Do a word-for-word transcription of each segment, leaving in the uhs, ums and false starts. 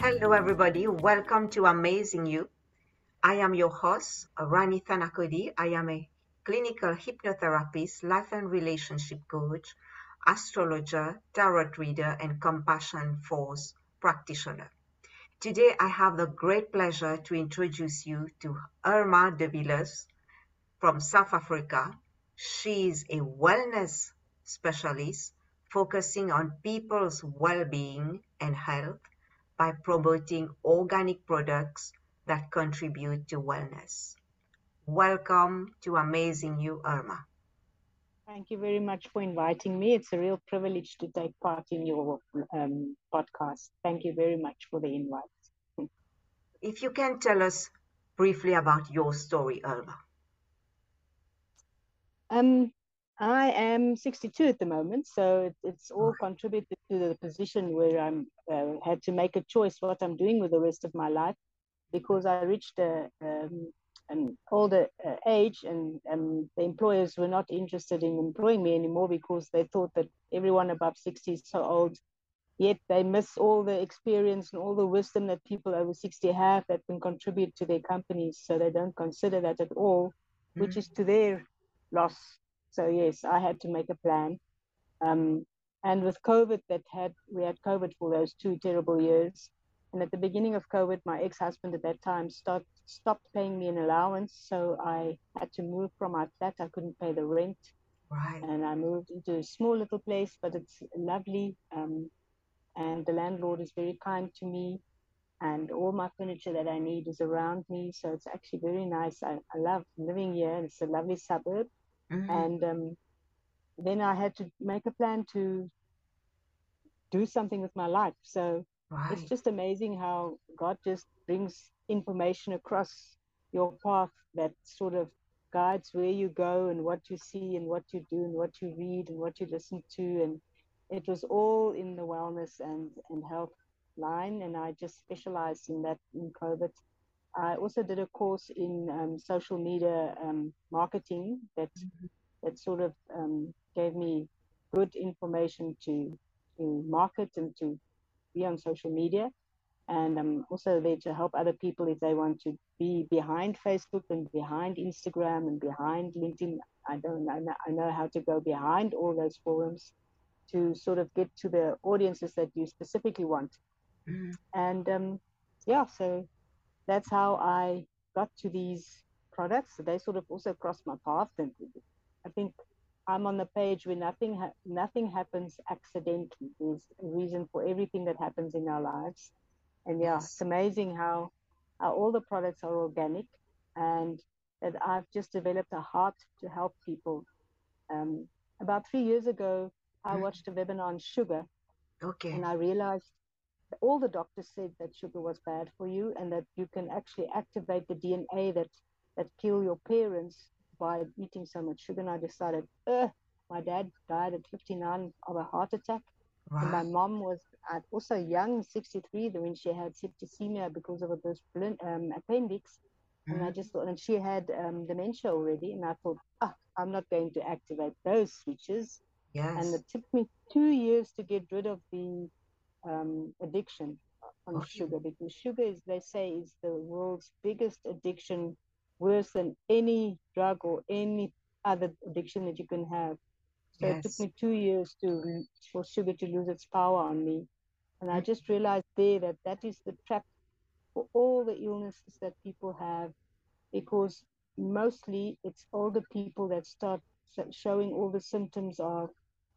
Hello, everybody. Welcome to Amazing You. I am your host, Rani Thanakodi. I am a clinical hypnotherapist, life and relationship coach, astrologer, tarot reader, and compassion force practitioner. Today, I have the great pleasure to introduce you to Irma de Villiers from South Africa. She is a wellness specialist focusing on people's well-being and health by promoting organic products that contribute to wellness. Welcome to Amazing You, Irma. Thank you very much for inviting me. It's a real privilege to take part in your um, podcast. Thank you very much for the invite. If you can tell us briefly about your story, Irma. Um, I am sixty-two at the moment, so it, it's all contributed to the position where I'm uh, had to make a choice what I'm doing with the rest of my life, because I reached a, um, an older uh, age, and um, the employers were not interested in employing me anymore because they thought that everyone above sixty is so old. Yet they miss all the experience and all the wisdom that people over sixty have that can contribute to their companies. So they don't consider that at all, which is to their loss. So yes, I had to make a plan. Um, and with COVID, that had we had COVID for those two terrible years. And at the beginning of COVID, my ex-husband at that time start, stopped paying me an allowance. So I had to move from my flat. I couldn't pay the rent. Right. And I moved into a small little place, but it's lovely. Um, and the landlord is very kind to me, and all my furniture that I need is around me, so it's actually very nice. I, I love living here. It's a lovely suburb. Mm-hmm. And um, then I had to make a plan to do something with my life. So it's Right. just amazing how God just brings information across your path that sort of guides where you go and what you see and what you do and what you read and what you listen to. And it was all in the wellness and, and health line. And I just specialized in that in COVID. I also did a course in um, social media um, marketing that that sort of um, gave me good information to to market and to be on social media. And I'm also there to help other people if they want to be behind Facebook and behind Instagram and behind LinkedIn. I don't know. I know how to go behind all those forums to sort of get to the audiences that you specifically want. Mm-hmm. And um, yeah, so that's how I got to these products. They sort of also crossed my path, and I think I'm on the page where nothing ha- nothing happens accidentally. There's a reason for everything that happens in our lives, and yeah, it's Yes. amazing how, how all the products are organic, and that I've just developed a heart to help people. Um, about three years ago, I Mm-hmm. watched a webinar on sugar, Okay. and I realized all the doctors said that sugar was bad for you and that you can actually activate the D N A that that kill your parents by eating so much sugar. And I decided, Ugh, my dad died at fifty-nine of a heart attack, and my Right. mom was uh, also young, sixty-three, when she had septicemia because of a burst um, appendix. And I Mm-hmm. just thought, and she had um, dementia already, and I thought, ah, I'm not going to activate those switches. And Yes. it took me two years to get rid of the um, addiction on Okay. sugar, because sugar is, they say, is the world's biggest addiction, worse than any drug or any other addiction that you can have. So it took Yes. me two years to for sugar to lose its power on me, and I Mm-hmm. just realized there that that is the trap for all the illnesses that people have, because mostly it's older people that start showing all the symptoms of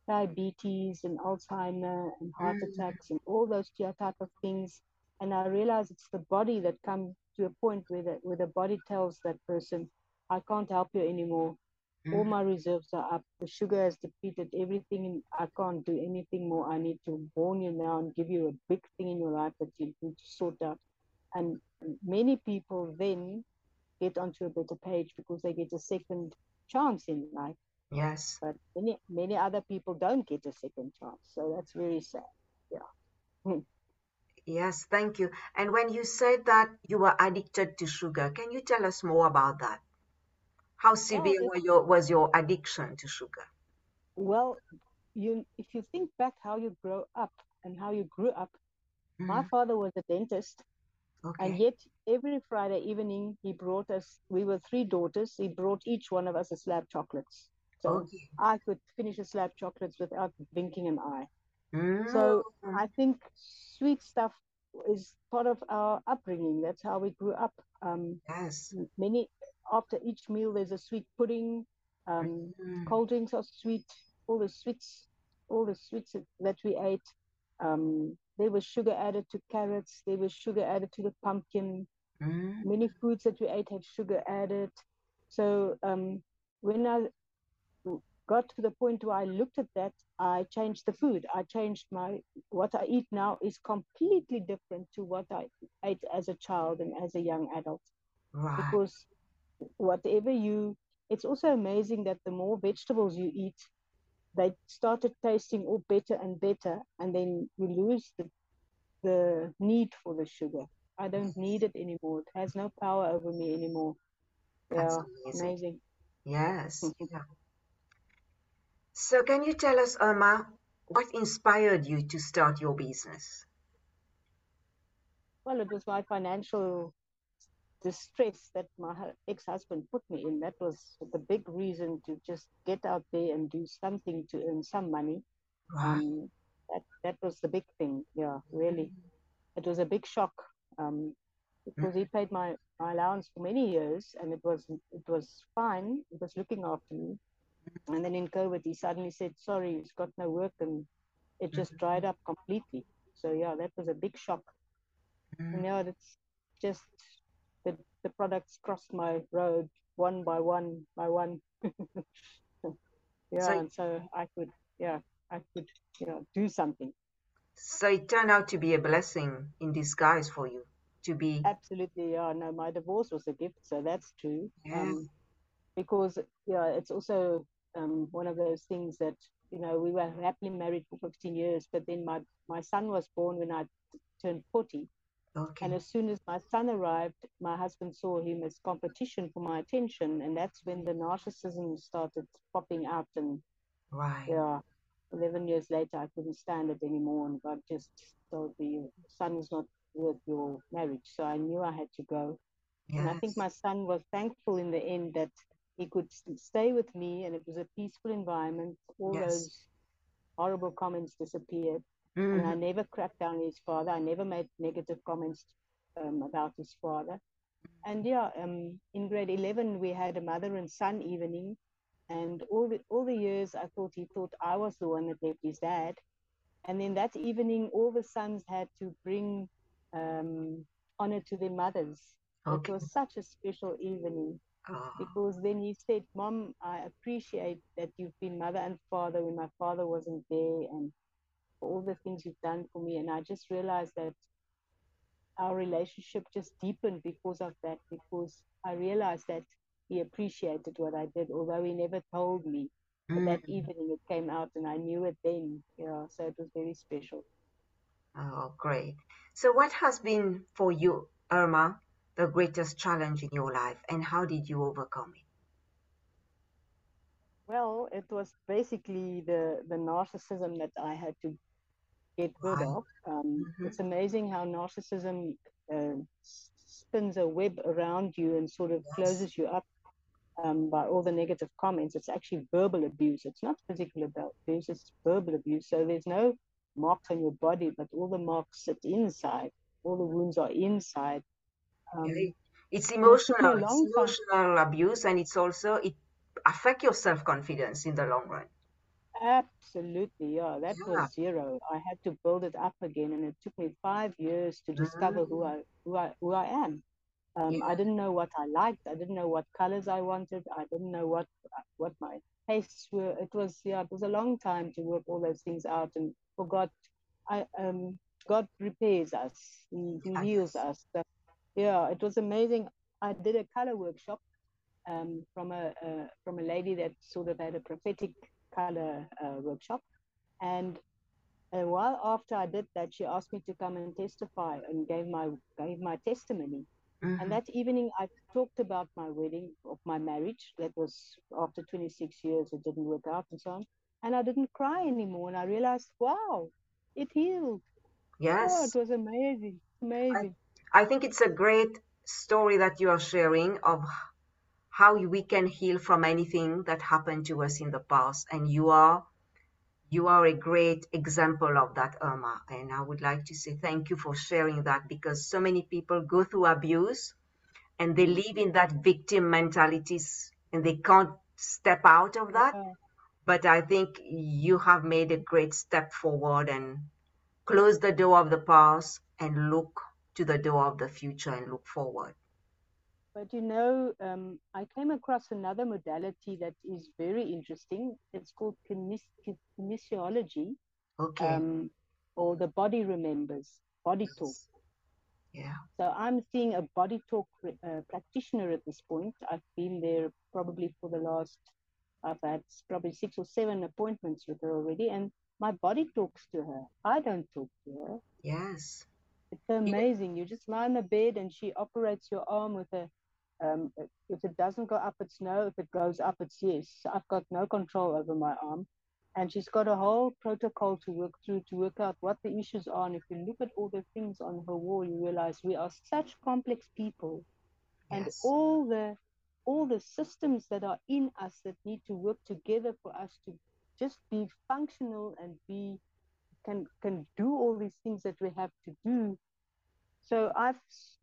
diabetes and Alzheimer and heart Mm-hmm. attacks and all those type of things. And I realize it's the body that comes to a point where the, where the body tells that person, I can't help you anymore. All Mm-hmm. my reserves are up. The sugar has depleted everything, and I can't do anything more. I need to warn you now and give you a big thing in your life that you need to sort out. And many people then get onto a better page because they get a second chance in life. Yes. But many many other people don't get a second chance, so that's very sad. Yeah. Yes, thank you. And when you said that you were addicted to sugar, can you tell us more about that? How Well, severe it, were your, was your addiction to sugar? well, you if you think back how you grow up and how you grew up, My father was a dentist, and Okay. yet every Friday evening he brought us, we were three daughters, he brought each one of us a slab chocolates. So Okay. I could finish a slab chocolates without blinking an eye. Mm. So I think sweet stuff is part of our upbringing. That's how we grew up. Um, Yes. many After each meal, there's a sweet pudding. Um, Mm. cold drinks are sweet. All the sweets, all the sweets that we ate. Um, there was sugar added to carrots. There was sugar added to the pumpkin. Mm. Many foods that we ate had sugar added. So um, when I got to the point where I looked at that, I changed the food. I changed my, what I eat now is completely different to what I ate as a child and as a young adult. Right. Because whatever you, it's also amazing that the more vegetables you eat, they started tasting all better and better, and then you lose the, the need for the sugar. I don't need it anymore. It has no power over me anymore. That's Yeah, amazing. amazing. Yes. Yeah. So can you tell us, Irma, what inspired you to start your business? Well, it was my financial distress that my ex-husband put me in. That was the big reason to just get out there and do something to earn some money. Right. Um, that that was the big thing. Yeah, really, it was a big shock. Um, Mm. because he paid my, my allowance for many years, and it was it was fine. It was looking after me. And then in COVID, he suddenly said, "Sorry, he's got no work," and it just dried up completely. So yeah, that was a big shock. And Mm. yeah, it's just the the products crossed my road one by one by one. So, Yeah, and so I could, yeah, I could, you know, do something. so it turned out to be a blessing in disguise for you to be. Absolutely, yeah. No, my divorce was a gift, so that's true. Yeah. Um, because yeah, it's also um, one of those things that, you know, we were happily married for fifteen years, but then my my son was born when I turned forty, and Okay. as soon as my son arrived, my husband saw him as competition for my attention, and that's when the narcissism started popping out. And Right. yeah, eleven years later, I couldn't stand it anymore, and God just told me, son is not worth your marriage. So I knew I had to go. And I think Yes. my son was thankful in the end that he could stay with me, and it was a peaceful environment. All Yes. those horrible comments disappeared, and I Hmm. never cracked down on his father. I never made negative comments um, about his father. And yeah, um, in grade eleven, we had a mother and son evening, and all the all the years I thought he thought I was the one that left his dad. And then that evening, all the sons had to bring um, honor to their mothers. It Okay. was such a special evening Oh, because then he said, "Mom, I appreciate that you've been mother and father when my father wasn't there, and for all the things you've done for me." And I just realized that our relationship just deepened because of that, because I realized that he appreciated what I did, although he never told me. But that mm. evening it came out and I knew it then. Yeah, so it was very special. Oh, great. So, what has been for you, Irma, the greatest challenge in your life, and how did you overcome it? Well, it was basically the, the narcissism that I had to get rid Right. of. Um, Mm-hmm. it's amazing how narcissism uh, spins a web around you and sort of Yes. closes you up um, by all the negative comments. It's actually verbal abuse. It's not physical abuse, it's verbal abuse. So there's no marks on your body, but all the marks sit inside. All the wounds are inside. Okay. Um, It's and it took me emotional. a It's long time. emotional abuse, and it's also it affect your self confidence in the long run. Absolutely, yeah. That Yeah. was zero. I had to build it up again, and it took me five years to discover who Mm-hmm. I who I who I am. Um, I Yeah. didn't know what I liked. I didn't know what colors I wanted. I didn't know what what my tastes were. It was yeah, it was a long time to work all those things out. And for God, I um God repairs us. He He Ah, heals yes. us. So, yeah, it was amazing. I did a color workshop um, from a uh, from a lady that sort of had a prophetic color uh, workshop, and a while after I did that, she asked me to come and testify and gave my gave my testimony. And Mm-hmm. that evening, I talked about my wedding, of my marriage. That was after twenty-six years, it didn't work out and so on. And I didn't cry anymore. And I realized, wow, it healed. Oh, it Yes. was amazing, I, amazing. I think it's a great story that you are sharing of how we can heal from anything that happened to us in the past. And you are you are a great example of that, Irma. And I would like to say thank you for sharing that, because so many people go through abuse and they Mm. live in that victim mentalities and they can't step out of that. Yeah. But I think you have made a great step forward and close the door of the past and look to the door of the future and look forward. But you know, um, I came across another modality that is very interesting. It's called kines- kinesiology, Okay. um, or the body remembers, body talk. Yes. Yeah. So I'm seeing a body talk uh, practitioner at this point. I've been there probably for the last, I've had probably six or seven appointments with her already, and my body talks to her. I don't talk to her. Yes. It's amazing. You just lie in the bed and she operates your arm with a, um, if it doesn't go up, it's no. If it goes up, it's yes. I've got no control over my arm. And she's got a whole protocol to work through to work out what the issues are. And if you look at all the things on her wall, you realize we are such complex people, and Yes. all the all the systems that are in us that need to work together for us to just be functional and be can can do all these things that we have to do. So I've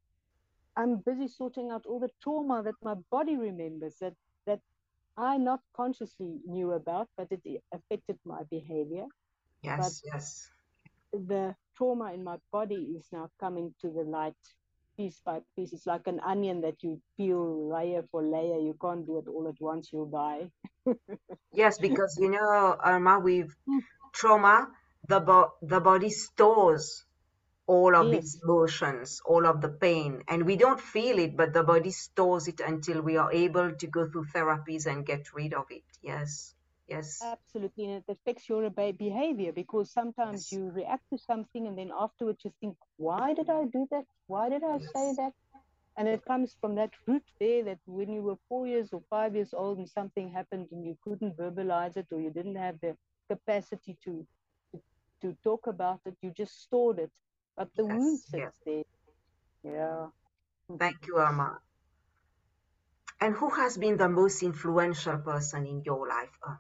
I'm busy sorting out all the trauma that my body remembers that that I not consciously knew about, but it affected my behavior. But Yes. Yes. the trauma in my body is now coming to the light piece by piece. It's like an onion that you peel layer for layer. You can't do it all at once, you'll die. Yes, because you know, Irma, with trauma, the bo- the body stores all of these Yes, emotions, all of the pain, and we don't feel it, but the body stores it until we are able to go through therapies and get rid of it. Yes. Yes. absolutely. And it affects your behavior because sometimes Yes. you react to something and then afterwards you think, why did I do that? Why did I say Yes. that? And Yes. it comes from that root there that when you were four years or five years old and something happened and you couldn't verbalize it or you didn't have the capacity to, to, to talk about it, you just stored it. But the wound Yes. Yes. sits there. Yeah. Thank you, Irma. And who has been the most influential person in your life, Irma?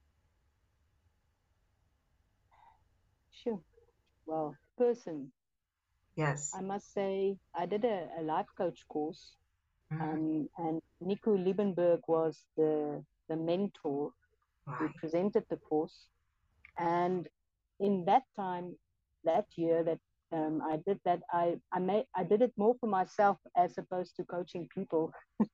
Sure. Well, person, Yes. I must say, I did a, a life coach course, Hmm. um, and Nico Liebenberg was the, the mentor who Right. presented the course. And in that time, that year that um, I did that, I I made I did it more for myself as opposed to coaching people.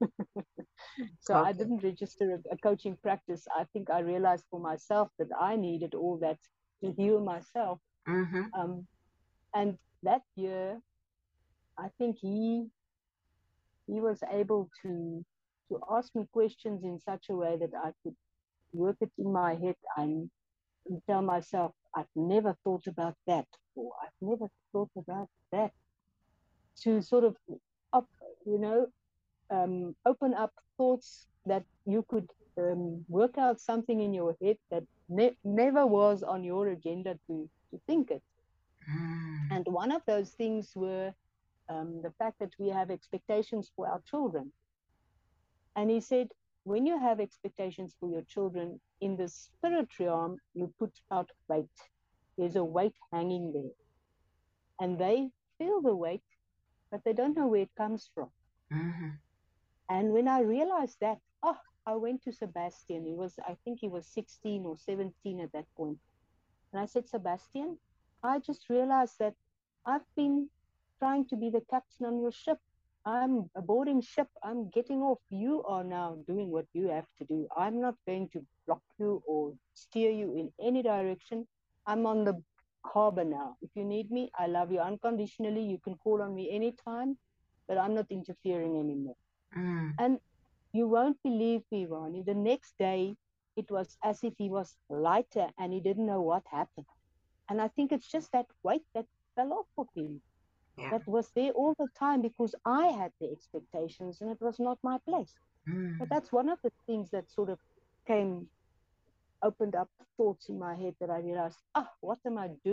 So I Okay. didn't register a, a coaching practice. I think I realized for myself that I needed all that to heal myself. Mm-hmm. Um, and that year, I think he he was able to to ask me questions in such a way that I could work it in my head and, and tell myself, I've never thought about that, or I've never thought about that. To sort of up, you know, um, open up thoughts that you could um, work out something in your head that ne- never was on your agenda to, to think it. Mm. And one of those things were um, the fact that we have expectations for our children. And he said, when you have expectations for your children, in the spirit realm, you put out weight. There's a weight hanging there. And they feel the weight, but they don't know where it comes from. Mm-hmm. And when I realized that, oh, I went to Sebastian. He was, I think he was sixteen or seventeen at that point. And I said, Sebastian, I just realized that I've been trying to be the captain on your ship. I'm boarding ship. I'm getting off. You are now doing what you have to do. I'm not going to block you or steer you in any direction. I'm on the harbor now. If you need me, I love you unconditionally. You can call on me anytime, but I'm not interfering anymore. Mm. And you won't believe me, Ronnie. The next day, it was as if he was lighter and he didn't know what happened. And I think it's just that weight that fell off of him Yeah. that was there all the time because I had the expectations and it was not my place. But Mm. that's one of the things that sort of came, opened up thoughts in my head that I realized, ah, what am I doing?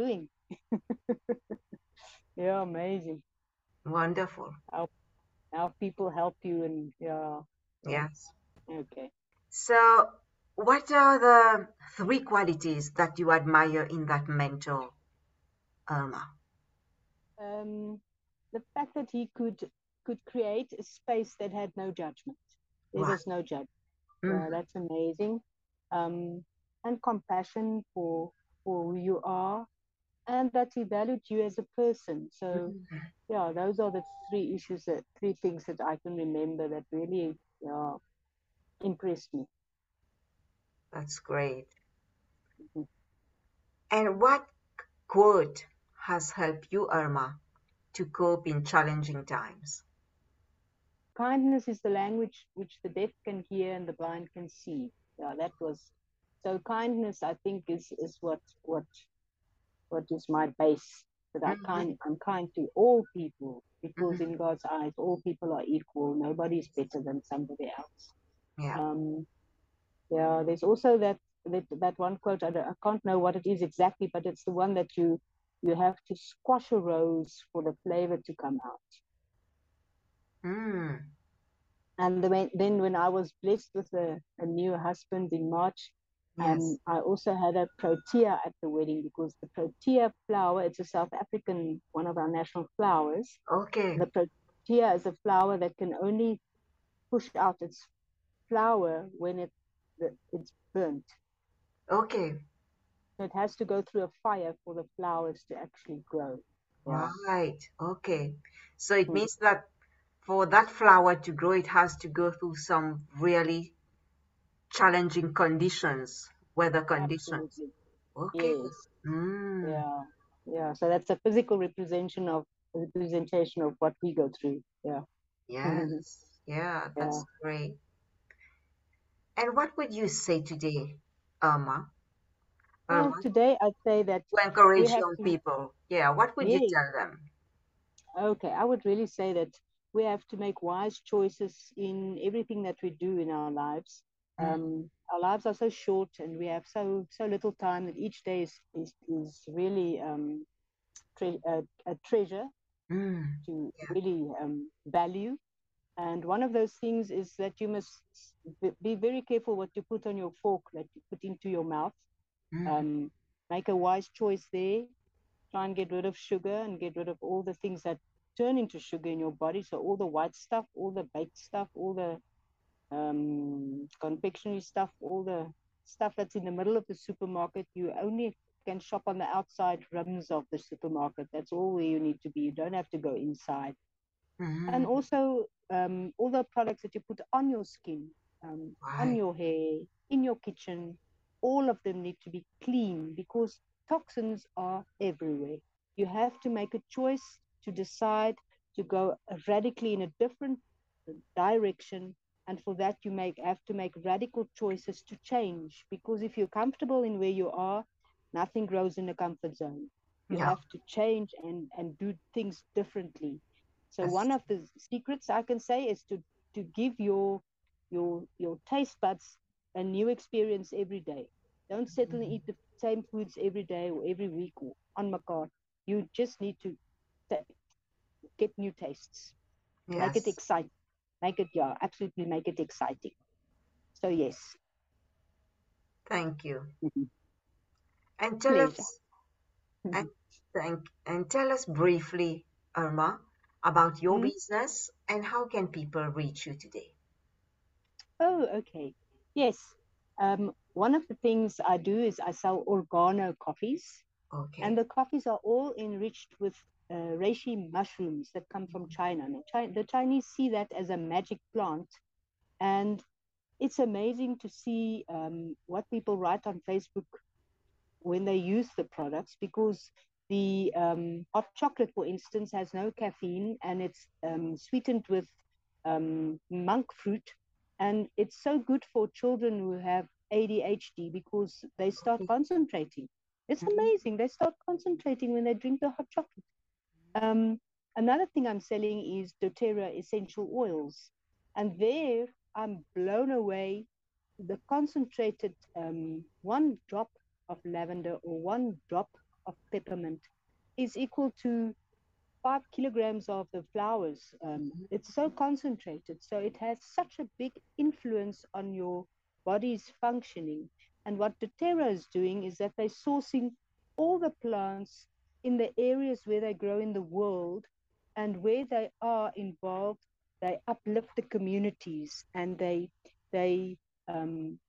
Yeah, amazing. Wonderful. How how people help you, and yeah, yeah. Yes. Okay. So, what are the three qualities that you admire in that mentor, Irma? Um, the fact that he could could create a space that had no judgment. There Wow. was no judgment. Mm, Yeah, that's amazing. Um, and compassion for for who you are, and that he valued you as a person. So mm, yeah, those are the three issues that three things that I can remember that really yeah, impressed me. that's great. Mhm. And what quote has helped you, Irma, to cope in challenging times? Kindness is the language which the deaf can hear and the blind can see. Yeah, that was so. Kindness, I think, is is what what what is my base. That I Hmm. kind I'm kind to all people because Hmm. in God's eyes, all people are equal. Nobody's better than somebody else. Yeah. Um, yeah, there's also that that that one quote. I, I can't know what it is exactly, but it's the one that you you have to squash a rose for the flavor to come out. Mm. And the, then when I was blessed with a, a new husband in March, um, Yes. I also had a protea at the wedding because the protea flower, it's a South African, one of our national flowers. Okay. The protea is a flower that can only push out its flower when it, it's burnt. Okay. So it has to go through a fire for the flowers to actually grow. Yeah. Right. Okay. So it Mm. means that for that flower to grow, it has to go through some really challenging conditions, weather conditions. Absolutely. Okay. Yes. Mm. Yeah. Yeah. So that's a physical representation of representation of what we go through. Yeah. Yes. Yeah, Yeah. that's great. And what would you say today, Irma? Well, Irma, today I'd say that to we encourage have young to, people? Yeah, what would you yes, tell them? okay, I would really say that we have to make wise choices in everything that we do in our lives. Mm. Um, our lives are so short, and we have so so little time that each day is is, is really um, tre- a, a treasure Mm. to Yeah. really um, value. And one of those things is that you must be very careful what you put on your fork, that you put into your mouth. Mm. Um, make a wise choice there. Try and get rid of sugar and get rid of all the things that turn into sugar in your body. So all the white stuff, all the baked stuff, all the um, confectionery stuff, all the stuff that's in the middle of the supermarket. You only can shop on the outside rims of the supermarket. That's all where you need to be. You don't have to go inside. And Mm. also um, all the products that you put on your skin, um, on Right. your hair, in your kitchen, all of them need to be clean because toxins are everywhere. You have to make a choice to decide to go radically in a different direction. And for that, you make have to make radical choices to change because if you're comfortable in where you are, nothing grows in a comfort zone. You Yeah. have to change and, and do things differently. So That's one of the secrets I can say is to to give your your your taste buds a new experience every day. Don't settle and eat the same foods every day or every week or on mekaar. You just need to ta- get new tastes. Make it yes. exciting. Make it yeah, absolutely make it exciting. So yes, Thank you. mhm. And tell Pleasure. us and thank and tell us briefly, Irma, about your Mm. business and how can people reach you today? Oh, okay. Yes. Um, one of the things I do is I sell organo coffees. And Okay. the coffees are all enriched with uh, reishi mushrooms that come from China. And the, Chi- the Chinese see that as a magic plant. And it's amazing to see um, what people write on Facebook when they use the products because the um, hot chocolate, for instance, has no caffeine and it's um, sweetened with um, monk fruit. And it's so good for children who have A D H D because they start Okay. concentrating. It's Mhm. amazing. They start concentrating when they drink the hot chocolate. Um, another thing I'm selling is doTERRA essential oils. And there I'm blown away. The concentrated um, one drop of lavender or one drop of peppermint is equal to five kilograms of the flowers. Um, it's so concentrated, so it has such a big influence on your body's functioning. And what doTERRA is doing is that they're sourcing all the plants in the areas where they grow in the world, and where they are involved, they uplift the communities, and they they um,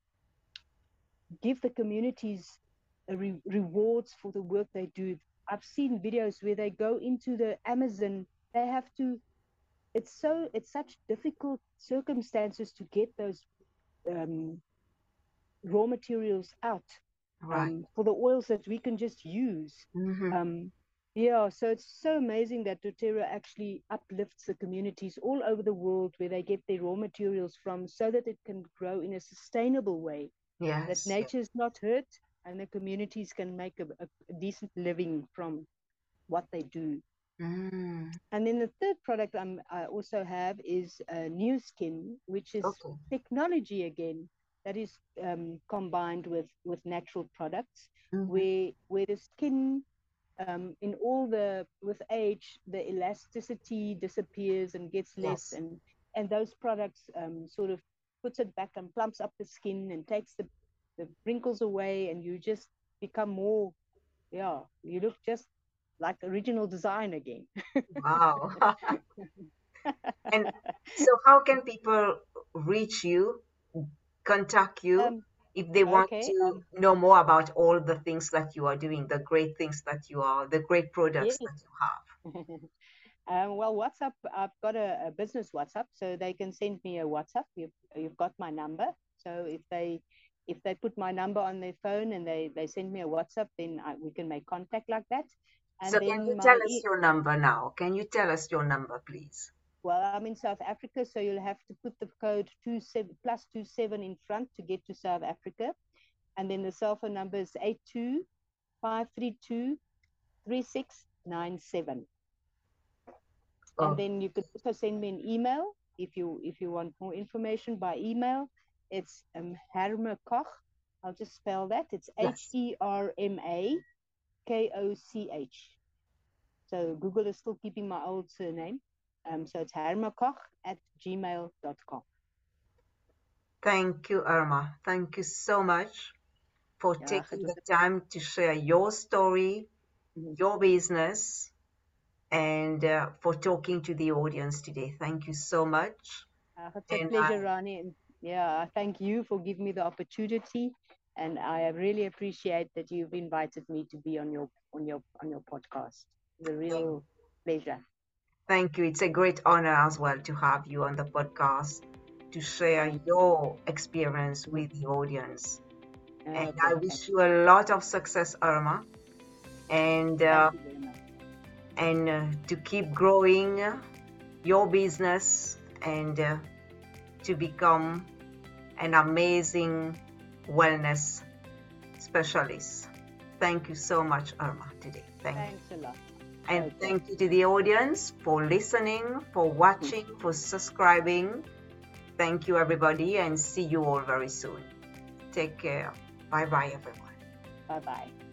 give the communities re- rewards for the work they do. I've seen videos where they go into the Amazon. They have to. It's so. It's such difficult circumstances to get those um, raw materials out Right. um, for the oils that we can just use. Mm-hmm. Um, yeah, so it's so amazing that doTERRA actually uplifts the communities all over the world where they get their raw materials from, so that it can grow in a sustainable way, that Yes. nature is not hurt, and the communities can make a, a, a decent living from what they do. Mm. And then the third product I'm, I also have is uh, New Skin, which is Okay. technology again that is um, combined with, with natural products, Mm-hmm. where where the skin um, in all the with age the elasticity disappears and gets less, Yes. and and those products um, sort of puts it back and plumps up the skin and takes the, the wrinkles away, and you just become more, yeah, you look just like original design again. Wow. And so how can people reach you, contact you, um, if they want okay. to Um, know more about all the things that you are doing, the great things that you are, the great products yes. that you have? um, well, WhatsApp, I've got a, a business WhatsApp, so they can send me a WhatsApp. You've, you've got my number. So if they if they put my number on their phone and they, they send me a WhatsApp, then I, we can make contact like that. So And can you then tell my us e- your number now? Can you tell us your number, please? well, I'm in South Africa, so you'll have to put the code two seven plus two seven in front to get to South Africa. And then the cell phone number is eight two five three two three six nine seven. And Oh, then you could also send me an email if you if you want more information by email. It's um, Herma Koch. I'll just spell that. It's H yes. E R M A K O C H. So Google is still keeping my old surname. Um, so it's Herma Koch at gmail dot com. Thank you, Irma. Thank you so much for Yeah, taking it the was time to share your story, a, your business, and uh, for talking to the audience today. Thank you so much. uh, it's a And I, pleasure, Rani. And yeah, I thank you for giving me the opportunity. And I really appreciate that you've invited me to be on your on your on your podcast. It's a real pleasure. thank you. It's a great honor as well to have you on the podcast to share Thank your experience you. with the audience. And Okay, I wish you a lot of success, Irma, and uh, thank you very much. and uh, to keep growing your business and uh, to become an amazing wellness specialist. Thank you so much, Irma, today. Thank you. Thanks a lot. And Okay. thank you to the audience for listening, for watching, for subscribing. Thank you, everybody, and see you all very soon. Take care. Bye bye, everyone. Bye bye.